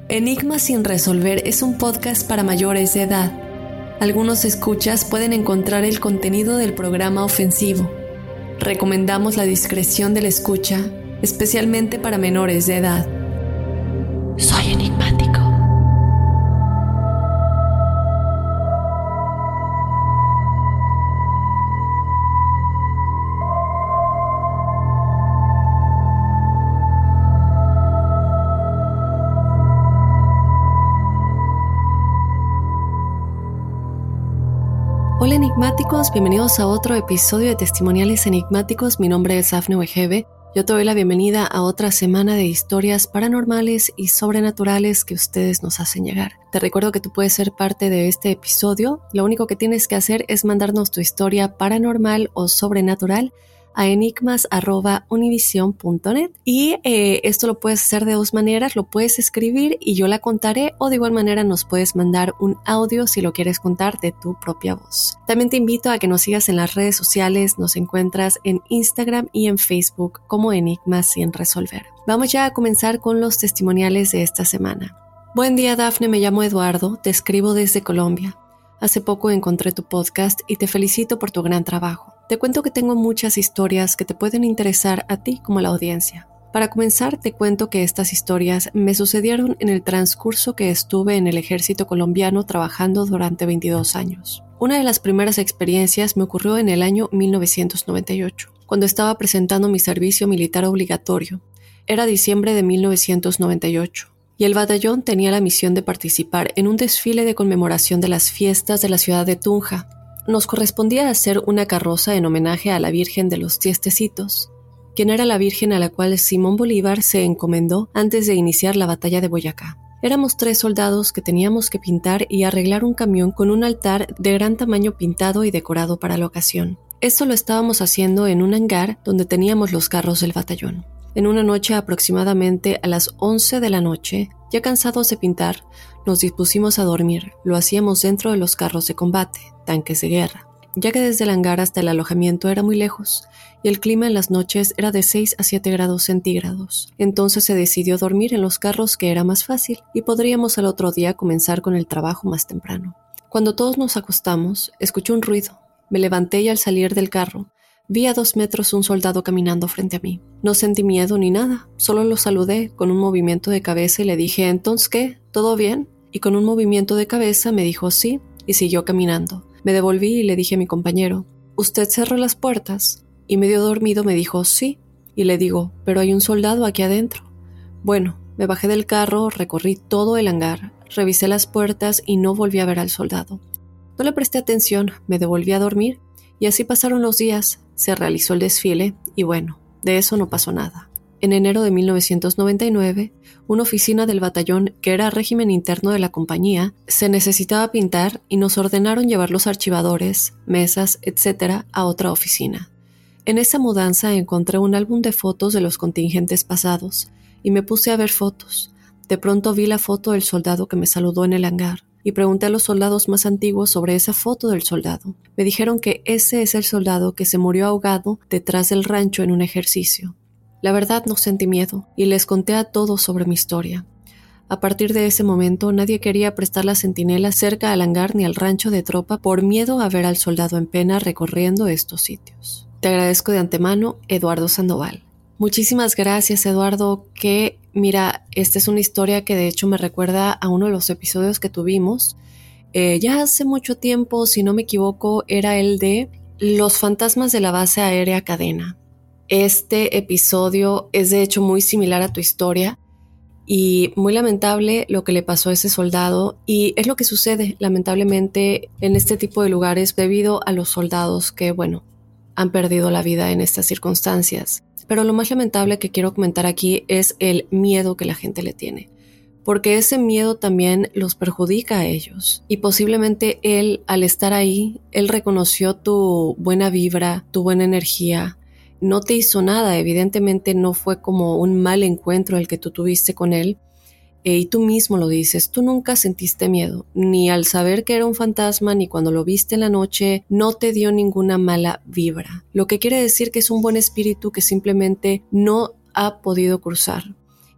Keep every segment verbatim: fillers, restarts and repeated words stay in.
Enigmas sin resolver es un podcast para mayores de edad. Algunos escuchas pueden encontrar el contenido del programa ofensivo. Recomendamos la discreción de la escucha, especialmente para menores de edad. Soy enigmático. Hola enigmáticos, bienvenidos a otro episodio de Testimoniales Enigmáticos. Mi nombre es Dafne Wegebe. Yo te doy la bienvenida a otra semana de historias paranormales y sobrenaturales que ustedes nos hacen llegar. Te recuerdo que tú puedes ser parte de este episodio. Lo único que tienes que hacer es mandarnos tu historia paranormal o sobrenatural a enigmas arroba univision punto net y eh, esto lo puedes hacer de dos maneras. Lo puedes escribir y yo la contaré, o de igual manera nos puedes mandar un audio si lo quieres contar de tu propia voz. También te invito a que nos sigas en las redes sociales. Nos encuentras en Instagram y en Facebook como Enigmas sin resolver. Vamos ya a comenzar con los testimoniales de esta semana. Buen día Dafne, me llamo Eduardo, te escribo desde Colombia. Hace poco encontré tu podcast y te felicito por tu gran trabajo. Te cuento que tengo muchas historias que te pueden interesar a ti como a la audiencia. Para comenzar, te cuento que estas historias me sucedieron en el transcurso que estuve en el ejército colombiano trabajando durante veintidós años. Una de las primeras experiencias me ocurrió en el año mil novecientos noventa y ocho, cuando estaba presentando mi servicio militar obligatorio. Era diciembre de mil novecientos noventa y ocho. Y el batallón tenía la misión de participar en un desfile de conmemoración de las fiestas de la ciudad de Tunja. Nos correspondía hacer una carroza en homenaje a la Virgen de los Tiestecitos, quien era la Virgen a la cual Simón Bolívar se encomendó antes de iniciar la batalla de Boyacá. Éramos tres soldados que teníamos que pintar y arreglar un camión con un altar de gran tamaño pintado y decorado para la ocasión. Esto lo estábamos haciendo en un hangar donde teníamos los carros del batallón. En una noche aproximadamente a las once de la noche, ya cansados de pintar, nos dispusimos a dormir. Lo hacíamos dentro de los carros de combate, tanques de guerra, ya que desde el hangar hasta el alojamiento era muy lejos y el clima en las noches era de seis a siete grados centígrados. Entonces se decidió dormir en los carros, que era más fácil, y podríamos al otro día comenzar con el trabajo más temprano. Cuando todos nos acostamos, escuché un ruido. Me levanté y al salir del carro, vi a dos metros un soldado caminando frente a mí. No sentí miedo ni nada, solo lo saludé con un movimiento de cabeza y le dije, ¿entonces qué? ¿Todo bien? Y con un movimiento de cabeza me dijo sí y siguió caminando. Me devolví y le dije a mi compañero, ¿usted cerró las puertas? Y medio dormido me dijo sí. Y le digo, pero hay un soldado aquí adentro. Bueno, me bajé del carro, recorrí todo el hangar, revisé las puertas y no volví a ver al soldado. No le presté atención, me devolví a dormir. Y así pasaron los días, se realizó el desfile y bueno, de eso no pasó nada. En enero de mil novecientos noventa y nueve, una oficina del batallón, que era régimen interno de la compañía, se necesitaba pintar y nos ordenaron llevar los archivadores, mesas, etcétera a otra oficina. En esa mudanza encontré un álbum de fotos de los contingentes pasados y me puse a ver fotos. De pronto vi la foto del soldado que me saludó en el hangar. Y pregunté a los soldados más antiguos sobre esa foto del soldado. Me dijeron que ese es el soldado que se murió ahogado detrás del rancho en un ejercicio. La verdad no sentí miedo y les conté a todos sobre mi historia. A partir de ese momento nadie quería prestar la centinela cerca al hangar ni al rancho de tropa por miedo a ver al soldado en pena recorriendo estos sitios. Te agradezco de antemano, Eduardo Sandoval. Muchísimas gracias, Eduardo, que mira, esta es una historia que de hecho me recuerda a uno de los episodios que tuvimos. Eh, ya hace mucho tiempo, si no me equivoco, era el de los fantasmas de la base aérea Cadena. Este episodio es de hecho muy similar a tu historia y muy lamentable lo que le pasó a ese soldado, y es lo que sucede lamentablemente en este tipo de lugares debido a los soldados que, bueno, han perdido la vida en estas circunstancias. Pero lo más lamentable que quiero comentar aquí es el miedo que la gente le tiene, porque ese miedo también los perjudica a ellos. Y posiblemente él, al estar ahí, él reconoció tu buena vibra, tu buena energía, no te hizo nada, evidentemente no fue como un mal encuentro el que tú tuviste con él, eh, y tú mismo lo dices, tú nunca sentiste miedo, ni al saber que era un fantasma, ni cuando lo viste en la noche, no te dio ninguna mala vibra, lo que quiere decir que es un buen espíritu que simplemente no ha podido cruzar.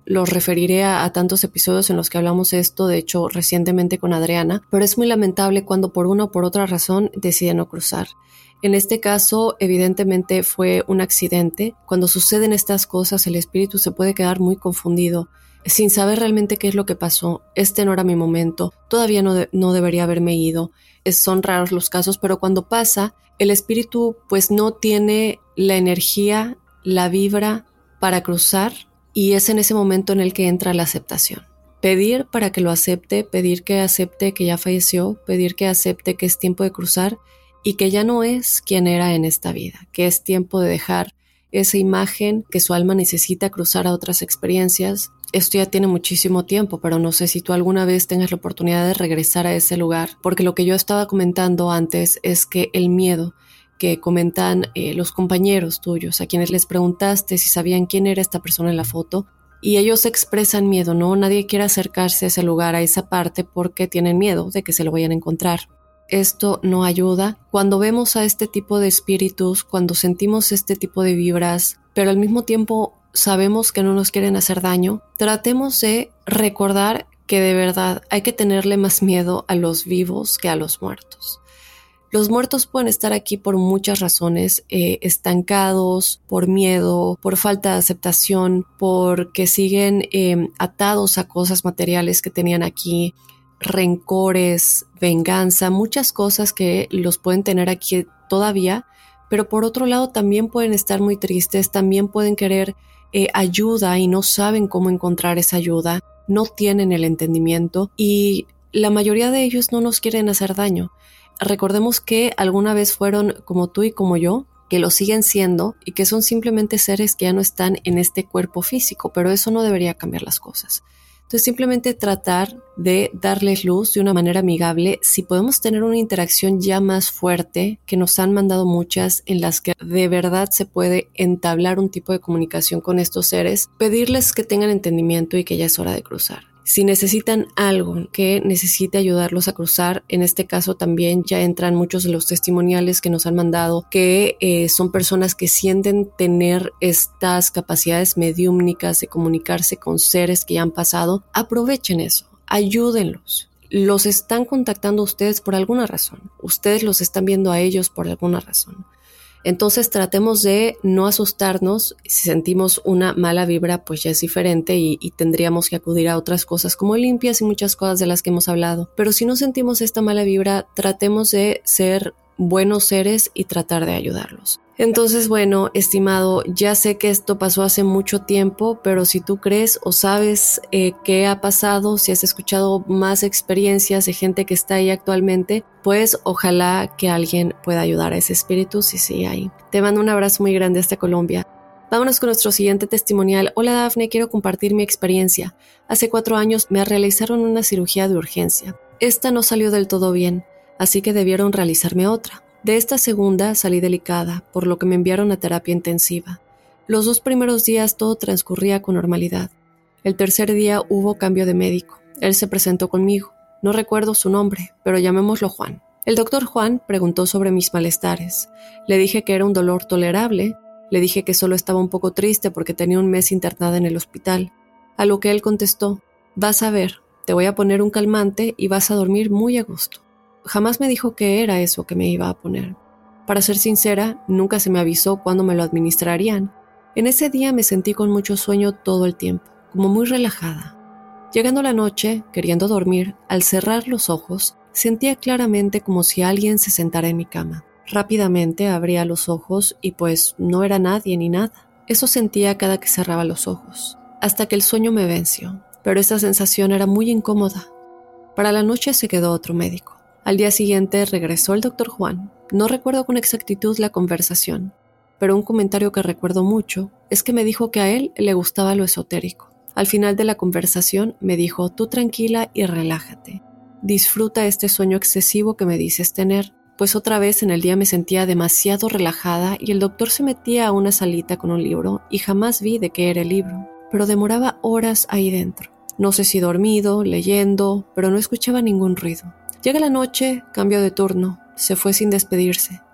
los referiré a, a tantos episodios en los que hablamos esto, de hecho recientemente con Adriana, pero es muy lamentable cuando por una o por otra razón deciden no cruzar. En este caso, evidentemente fue un accidente. Cuando suceden estas cosas, el espíritu se puede quedar muy confundido, sin saber realmente qué es lo que pasó. Este no era mi momento, todavía no, de, no debería haberme ido. Es, son raros los casos, pero cuando pasa, el espíritu pues no tiene la energía, la vibra para cruzar, y es en ese momento en el que entra la aceptación. Pedir para que lo acepte, pedir que acepte que ya falleció, pedir que acepte que es tiempo de cruzar y que ya no es quien era en esta vida, que es tiempo de dejar esa imagen, que su alma necesita cruzar a otras experiencias. Esto ya tiene muchísimo tiempo, pero no sé si tú alguna vez tengas la oportunidad de regresar a ese lugar, porque lo que yo estaba comentando antes es que el miedo que comentan eh, los compañeros tuyos, a quienes les preguntaste si sabían quién era esta persona en la foto, y ellos expresan miedo, ¿no? Nadie quiere acercarse a ese lugar, a esa parte, porque tienen miedo de que se lo vayan a encontrar. Esto no ayuda. Cuando vemos a este tipo de espíritus, cuando sentimos este tipo de vibras, pero al mismo tiempo sabemos que no nos quieren hacer daño, tratemos de recordar que de verdad hay que tenerle más miedo a los vivos que a los muertos. Los muertos pueden estar aquí por muchas razones, eh, estancados, por miedo, por falta de aceptación, porque siguen eh, atados a cosas materiales que tenían aquí, rencores, venganza, muchas cosas que los pueden tener aquí todavía, pero por otro lado también pueden estar muy tristes, también pueden querer eh, ayuda y no saben cómo encontrar esa ayuda, no tienen el entendimiento y la mayoría de ellos no nos quieren hacer daño. Recordemos que alguna vez fueron como tú y como yo, que lo siguen siendo y que son simplemente seres que ya no están en este cuerpo físico, pero eso no debería cambiar las cosas. Entonces simplemente tratar de darles luz de una manera amigable. Si podemos tener una interacción ya más fuerte, que nos han mandado muchas en las que de verdad se puede entablar un tipo de comunicación con estos seres, pedirles que tengan entendimiento y que ya es hora de cruzar. Si necesitan algo que necesite ayudarlos a cruzar, en este caso también ya entran muchos de los testimoniales que nos han mandado, que eh, son personas que sienten tener estas capacidades mediúmnicas de comunicarse con seres que ya han pasado. Aprovechen eso, ayúdenlos. Los están contactando a ustedes por alguna razón. Ustedes los están viendo a ellos por alguna razón. Entonces tratemos de no asustarnos. Si sentimos una mala vibra, pues ya es diferente y, y tendríamos que acudir a otras cosas como limpias y muchas cosas de las que hemos hablado. Pero si no sentimos esta mala vibra, tratemos de ser buenos seres y tratar de ayudarlos. Entonces, bueno, estimado, ya sé que esto pasó hace mucho tiempo, pero si tú crees o sabes eh, qué ha pasado, si has escuchado más experiencias de gente que está ahí actualmente, pues ojalá que alguien pueda ayudar a ese espíritu si sigue ahí. Te mando un abrazo muy grande hasta Colombia. Vámonos con nuestro siguiente testimonial. Hola Dafne, quiero compartir mi experiencia. Hace cuatro años me realizaron una cirugía de urgencia. Esta no salió del todo bien, así que debieron realizarme otra. De esta segunda salí delicada, por lo que me enviaron a terapia intensiva. Los dos primeros días todo transcurría con normalidad. El tercer día hubo cambio de médico. Él se presentó conmigo. No recuerdo su nombre, pero llamémoslo Juan. El doctor Juan preguntó sobre mis malestares. Le dije que era un dolor tolerable. Le dije que solo estaba un poco triste porque tenía un mes internada en el hospital. A lo que él contestó: vas a ver, te voy a poner un calmante y vas a dormir muy a gusto. Jamás me dijo qué era eso que me iba a poner. Para ser sincera, nunca se me avisó cuándo me lo administrarían. En ese día me sentí con mucho sueño todo el tiempo, como muy relajada. Llegando la noche, queriendo dormir, al cerrar los ojos, sentía claramente como si alguien se sentara en mi cama. Rápidamente abría los ojos y pues no era nadie ni nada. Eso sentía cada que cerraba los ojos, hasta que el sueño me venció, pero esa sensación era muy incómoda. Para la noche se quedó otro médico. Al día siguiente regresó el doctor Juan. No recuerdo con exactitud la conversación, pero un comentario que recuerdo mucho es que me dijo que a él le gustaba lo esotérico. Al final de la conversación me dijo: tú tranquila y relájate. Disfruta este sueño excesivo que me dices tener. Pues otra vez en el día me sentía demasiado relajada y el doctor se metía a una salita con un libro y jamás vi de qué era el libro, pero demoraba horas ahí dentro. No sé si dormido, leyendo, pero no escuchaba ningún ruido. Llega la noche, cambio de turno, se fue sin despedirse.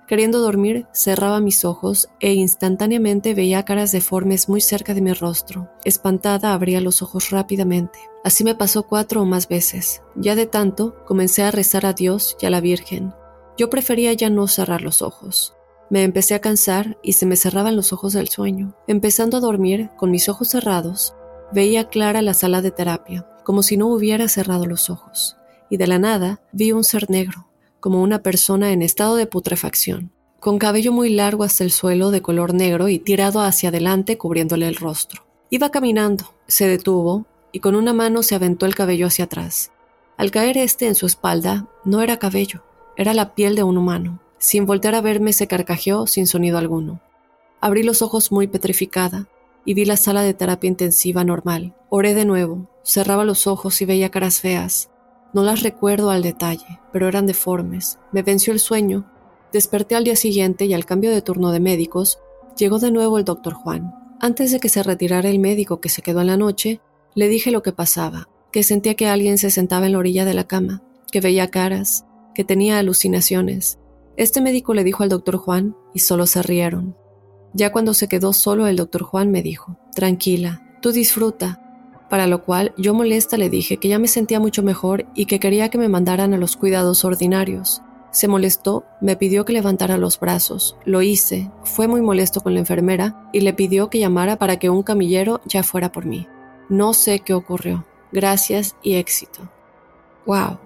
Queriendo dormir, cerraba mis ojos e instantáneamente veía caras deformes muy cerca de mi rostro. Espantada, abría los ojos rápidamente. Así me pasó cuatro o más veces. Ya de tanto, comencé a rezar a Dios y a la Virgen. Yo prefería ya no cerrar los ojos. Me empecé a cansar y se me cerraban los ojos del sueño. Empezando a dormir, con mis ojos cerrados, veía clara la sala de terapia, como si no hubiera cerrado los ojos. Y de la nada, vi un ser negro, como una persona en estado de putrefacción, con cabello muy largo hasta el suelo de color negro y tirado hacia adelante cubriéndole el rostro. Iba caminando, se detuvo y con una mano se aventó el cabello hacia atrás. Al caer este en su espalda, no era cabello, era la piel de un humano. Sin voltear a verme se carcajeó sin sonido alguno. Abrí los ojos muy petrificada y vi la sala de terapia intensiva normal. Oré de nuevo, cerraba los ojos y veía caras feas. No las recuerdo al detalle, pero eran deformes. Me venció el sueño. Desperté al día siguiente y al cambio de turno de médicos, llegó de nuevo el doctor Juan. Antes de que se retirara el médico que se quedó en la noche, le dije lo que pasaba, que sentía que alguien se sentaba en la orilla de la cama, que veía caras, que tenía alucinaciones. Este médico le dijo al doctor Juan y solo se rieron. Ya cuando se quedó solo, el doctor Juan me dijo, tranquila, tú disfruta. Para lo cual yo molesta le dije que ya me sentía mucho mejor y que quería que me mandaran a los cuidados ordinarios. Se molestó, me pidió que levantara los brazos. Lo hice, fue muy molesto con la enfermera y le pidió que llamara para que un camillero ya fuera por mí. No sé qué ocurrió. Gracias y éxito. Wow.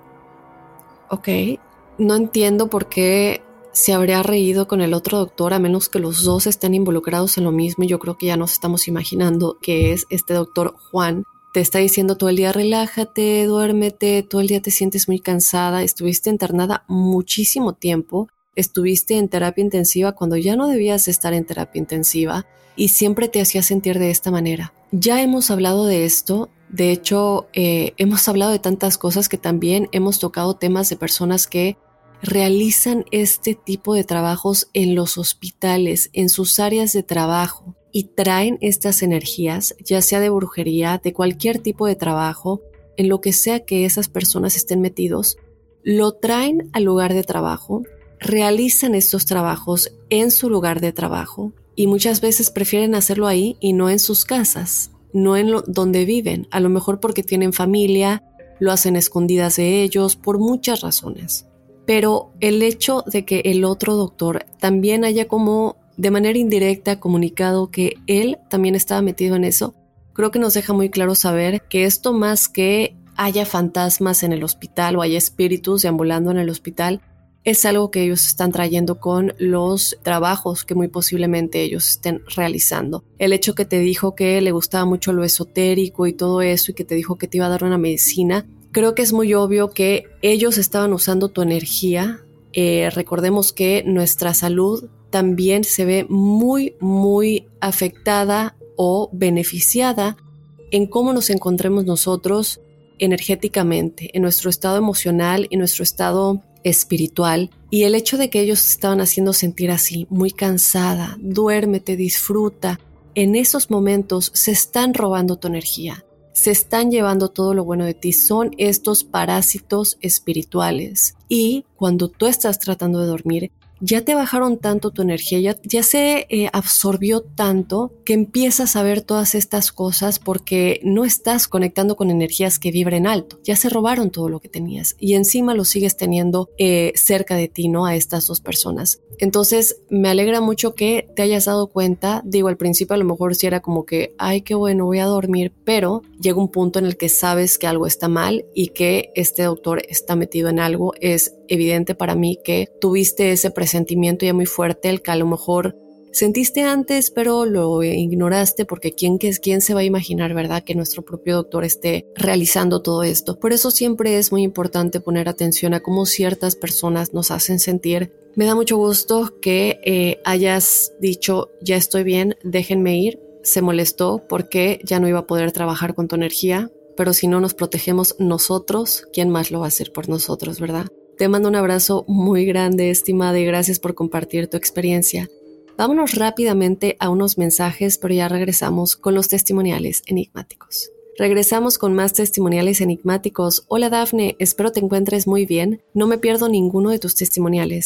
Ok. No entiendo por qué se habría reído con el otro doctor, a menos que los dos estén involucrados en lo mismo. Yo creo que ya nos estamos imaginando que es este doctor Juan. Te está diciendo todo el día, relájate, duérmete, todo el día te sientes muy cansada, estuviste internada muchísimo tiempo, estuviste en terapia intensiva cuando ya no debías estar en terapia intensiva y siempre te hacía sentir de esta manera. Ya hemos hablado de esto, de hecho eh, hemos hablado de tantas cosas que también hemos tocado temas de personas que realizan este tipo de trabajos en los hospitales, en sus áreas de trabajo y traen estas energías, ya sea de brujería, de cualquier tipo de trabajo, en lo que sea que esas personas estén metidos, lo traen al lugar de trabajo, realizan estos trabajos en su lugar de trabajo y muchas veces prefieren hacerlo ahí y no en sus casas, no en lo, donde viven, a lo mejor porque tienen familia, lo hacen escondidas de ellos, por muchas razones. Pero el hecho de que el otro doctor también haya como de manera indirecta comunicado que él también estaba metido en eso, creo que nos deja muy claro saber que esto, más que haya fantasmas en el hospital o haya espíritus deambulando en el hospital, es algo que ellos están trayendo con los trabajos que muy posiblemente ellos estén realizando. El hecho que te dijo que le gustaba mucho lo esotérico y todo eso y que te dijo que te iba a dar una medicina, creo que es muy obvio que ellos estaban usando tu energía. Eh, recordemos que nuestra salud también se ve muy, muy afectada o beneficiada en cómo nos encontremos nosotros energéticamente, en nuestro estado emocional y nuestro estado espiritual. Y el hecho de que ellos estaban haciendo sentir así, muy cansada, duérmete, disfruta, en esos momentos se están robando tu energía. Se están llevando todo lo bueno de ti, son estos parásitos espirituales. Y cuando tú estás tratando de dormir, ya te bajaron tanto tu energía, ya, ya se eh, absorbió tanto que empiezas a ver todas estas cosas porque no estás conectando con energías que vibren alto. Ya se robaron todo lo que tenías y encima lo sigues teniendo eh, cerca de ti, ¿no? A estas dos personas. Entonces me alegra mucho que te hayas dado cuenta. Digo, al principio a lo mejor sí era como que, ay, qué bueno, voy a dormir, pero llega un punto en el que sabes que algo está mal y que este doctor está metido en algo. Es evidente para mí que tuviste ese presentimiento ya muy fuerte, el que a lo mejor sentiste antes, pero lo ignoraste porque ¿quién, quién se va a imaginar, verdad, que nuestro propio doctor esté realizando todo esto? Por eso siempre es muy importante poner atención a cómo ciertas personas nos hacen sentir. Me da mucho gusto que eh, hayas dicho, ya estoy bien, déjenme ir. Se molestó porque ya no iba a poder trabajar con tu energía, pero si no nos protegemos nosotros, ¿quién más lo va a hacer por nosotros, verdad? Te mando un abrazo muy grande, estimada, y gracias por compartir tu experiencia. Vámonos rápidamente a unos mensajes, pero ya regresamos con los testimoniales enigmáticos. Regresamos con más testimoniales enigmáticos. Hola Dafne, espero te encuentres muy bien. No me pierdo ninguno de tus testimoniales.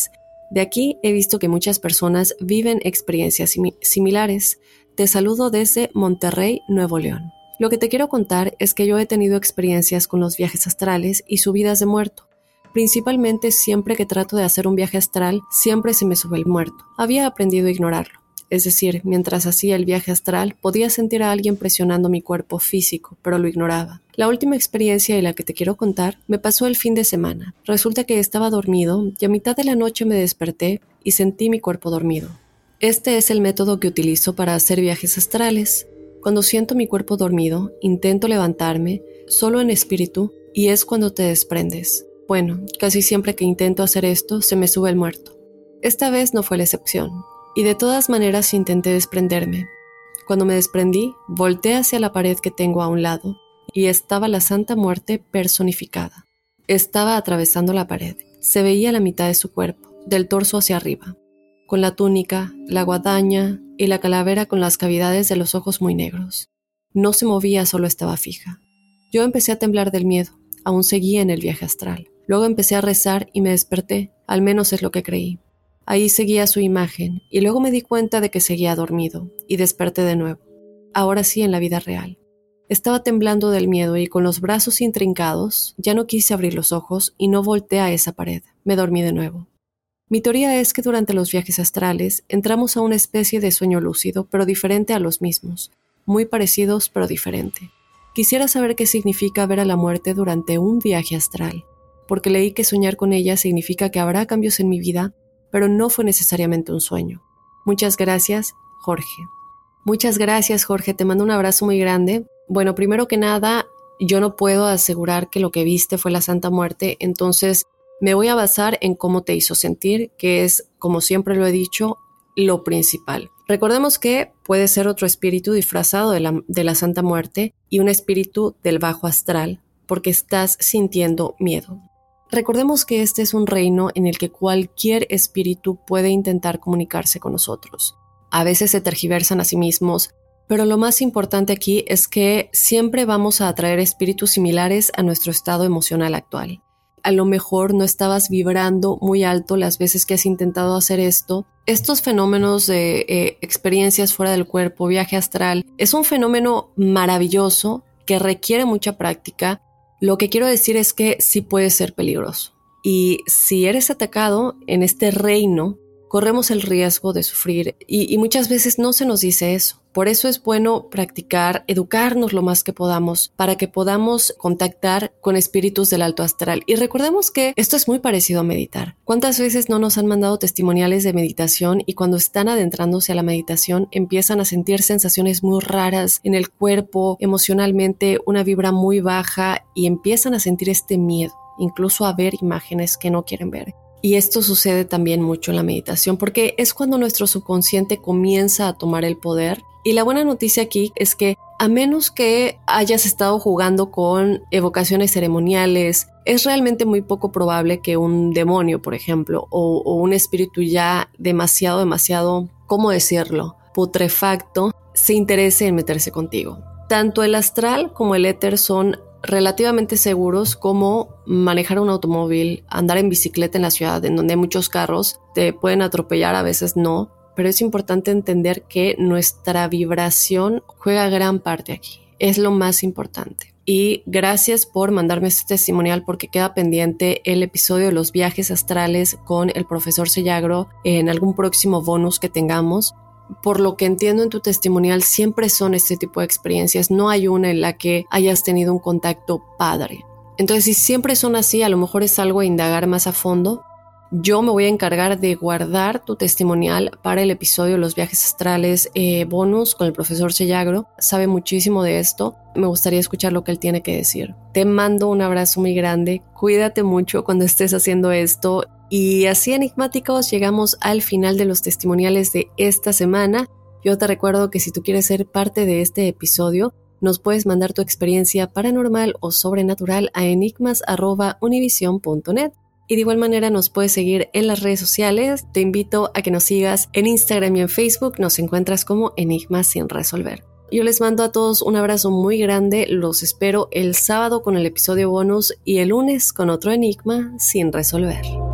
De aquí he visto que muchas personas viven experiencias sim- similares. Te saludo desde Monterrey, Nuevo León. Lo que te quiero contar es que yo he tenido experiencias con los viajes astrales y subidas de muerto. Principalmente siempre que trato de hacer un viaje astral, siempre se me sube el muerto. Había aprendido a ignorarlo. Es decir, mientras hacía el viaje astral, podía sentir a alguien presionando mi cuerpo físico, pero lo ignoraba. La última experiencia y la que te quiero contar me pasó el fin de semana. Resulta que estaba dormido y a mitad de la noche me desperté y sentí mi cuerpo dormido. Este es el método que utilizo para hacer viajes astrales. Cuando siento mi cuerpo dormido, intento levantarme, solo en espíritu, y es cuando te desprendes. Bueno, casi siempre que intento hacer esto, se me sube el muerto. Esta vez no fue la excepción. Y de todas maneras intenté desprenderme. Cuando me desprendí, volteé hacia la pared que tengo a un lado y estaba la Santa Muerte personificada. Estaba atravesando la pared. Se veía la mitad de su cuerpo, del torso hacia arriba, con la túnica, la guadaña y la calavera con las cavidades de los ojos muy negros. No se movía, solo estaba fija. Yo empecé a temblar del miedo. Aún seguía en el viaje astral. Luego empecé a rezar y me desperté, al menos es lo que creí. Ahí seguía su imagen, y luego me di cuenta de que seguía dormido, y desperté de nuevo. Ahora sí, en la vida real. Estaba temblando del miedo y con los brazos intrincados, ya no quise abrir los ojos y no volteé a esa pared. Me dormí de nuevo. Mi teoría es que durante los viajes astrales entramos a una especie de sueño lúcido, pero diferente a los mismos. Muy parecidos, pero diferente. Quisiera saber qué significa ver a la muerte durante un viaje astral, porque leí que soñar con ella significa que habrá cambios en mi vida, pero no fue necesariamente un sueño. Muchas gracias, Jorge. Muchas gracias, Jorge. Te mando un abrazo muy grande. Bueno, primero que nada, yo no puedo asegurar que lo que viste fue la Santa Muerte, entonces me voy a basar en cómo te hizo sentir, que es, como siempre lo he dicho, lo principal. Recordemos que puede ser otro espíritu disfrazado de la, de la Santa Muerte y un espíritu del bajo astral, porque estás sintiendo miedo. Recordemos que este es un reino en el que cualquier espíritu puede intentar comunicarse con nosotros. A veces se tergiversan a sí mismos, pero lo más importante aquí es que siempre vamos a atraer espíritus similares a nuestro estado emocional actual. A lo mejor no estabas vibrando muy alto las veces que has intentado hacer esto. Estos fenómenos de eh, experiencias fuera del cuerpo, viaje astral, es un fenómeno maravilloso que requiere mucha práctica. Lo que quiero decir es que sí puede ser peligroso. Y si eres atacado en este reino, corremos el riesgo de sufrir y, y muchas veces no se nos dice eso. Por eso es bueno practicar, educarnos lo más que podamos para que podamos contactar con espíritus del alto astral. Y recordemos que esto es muy parecido a meditar. ¿Cuántas veces no nos han mandado testimoniales de meditación y cuando están adentrándose a la meditación empiezan a sentir sensaciones muy raras en el cuerpo, emocionalmente una vibra muy baja y empiezan a sentir este miedo, incluso a ver imágenes que no quieren ver? Y esto sucede también mucho en la meditación porque es cuando nuestro subconsciente comienza a tomar el poder. Y la buena noticia aquí es que a menos que hayas estado jugando con evocaciones ceremoniales, es realmente muy poco probable que un demonio, por ejemplo, o, o un espíritu ya demasiado, demasiado, ¿cómo decirlo?, putrefacto, se interese en meterse contigo. Tanto el astral como el éter son relativamente seguros como manejar un automóvil, andar en bicicleta en la ciudad en donde hay muchos carros, te pueden atropellar, a veces no, pero es importante entender que nuestra vibración juega gran parte aquí, es lo más importante. Y gracias por mandarme este testimonial porque queda pendiente el episodio de los viajes astrales con el profesor Sellagro en algún próximo bonus que tengamos. Por lo que entiendo en tu testimonial, siempre son este tipo de experiencias. No hay una en la que hayas tenido un contacto padre. Entonces, si siempre son así, a lo mejor es algo a indagar más a fondo. Yo me voy a encargar de guardar tu testimonial para el episodio de los viajes astrales eh, bonus con el profesor Sellagro. Sabe muchísimo de esto. Me gustaría escuchar lo que él tiene que decir. Te mando un abrazo muy grande. Cuídate mucho cuando estés haciendo esto. Y así, enigmáticos, llegamos al final de los testimoniales de esta semana. Yo te recuerdo que si tú quieres ser parte de este episodio, nos puedes mandar tu experiencia paranormal o sobrenatural a enigmas arroba univision punto net. Y de igual manera nos puedes seguir en las redes sociales. Te invito a que nos sigas en Instagram y en Facebook. Nos encuentras como Enigmas sin resolver. Yo les mando a todos un abrazo muy grande. Los espero el sábado con el episodio bonus y el lunes con otro enigma sin resolver.